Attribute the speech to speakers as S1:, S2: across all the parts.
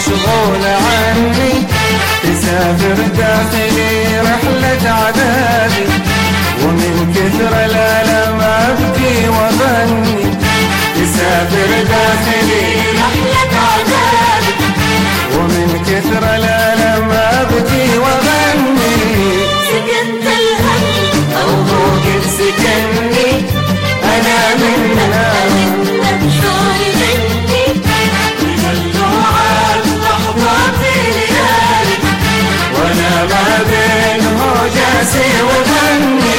S1: مشغول عني، تسافر داخلي رحلة عذابي، ومن كثر الألم أبكي وأغني. تسافر داخلي رحلة عذابي، ومن كثر الألم أبكي وأغني.
S2: سكنت الهم
S1: أو هو قد سكني، أنا منها
S2: شعور مني،
S1: ممنوعات لحظاتي ليالي، وأنا ما بين هوجاسي وغني.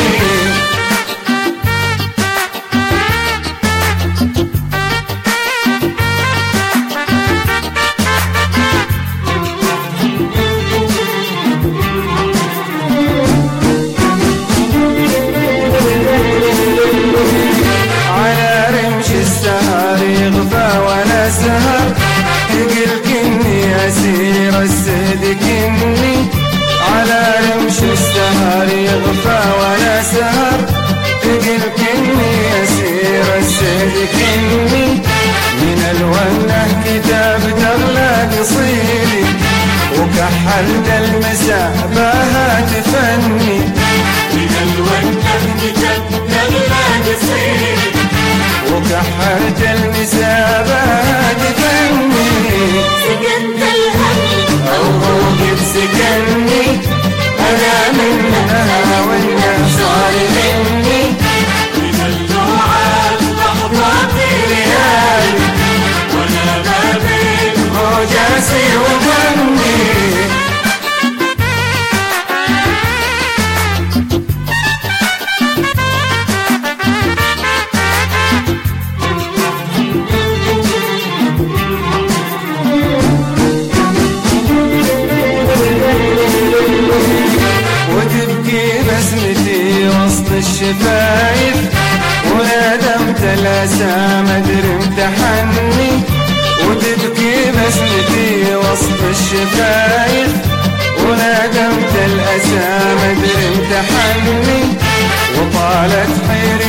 S1: سهر تقل كني أسير السهد كني، على رمش السهر يغفى ولا سهر، تقل كني أسير السهد كني. من الونه كتاب تغلى قصيدي، وكحلت المساء باها تفني.
S2: من الونه كتاب تغلى قصيدي،
S1: وكحلت المساء باها تفني.
S2: سكنت الهم
S1: أو هو قد سكني، أنا منها والناس صار مني.
S2: ممنوعات لحظاتي
S1: ليالي،
S2: وأنا ما بين
S1: هوجاسي وغني. وتبكي بسمتي وسط الشفايف، وندمت الأسى مدري امتحني. وتبكي بسمتي وسط الشفايف، وندمت الأسى مدري امتحني. وطالت حيري